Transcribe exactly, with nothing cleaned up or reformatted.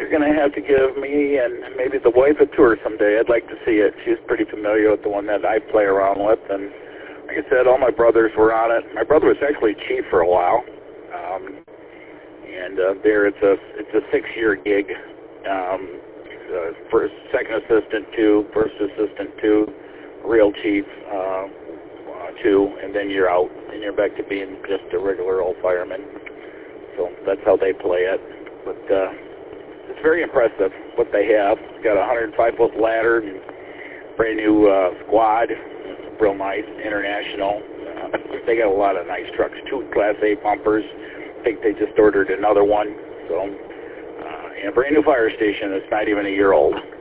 you're going to have to give me and maybe the wife a tour someday. I'd like to see it. She's pretty familiar with the one that I play around with. And like I said, all my brothers were on it. My brother was actually chief for a while. Um, and uh, there it's a it's a six-year gig. Um, uh, first, second assistant two, first assistant two, real chief uh, uh, two, and then you're out. And you're back to being just a regular old fireman. So that's how they play it. But uh, it's very impressive what they have. It's got a one hundred five foot ladder, and brand new uh, squad, real nice, international. Uh, they got a lot of nice trucks, two Class A bumpers. I think they just ordered another one. So, uh, and a brand new fire station that's not even a year old.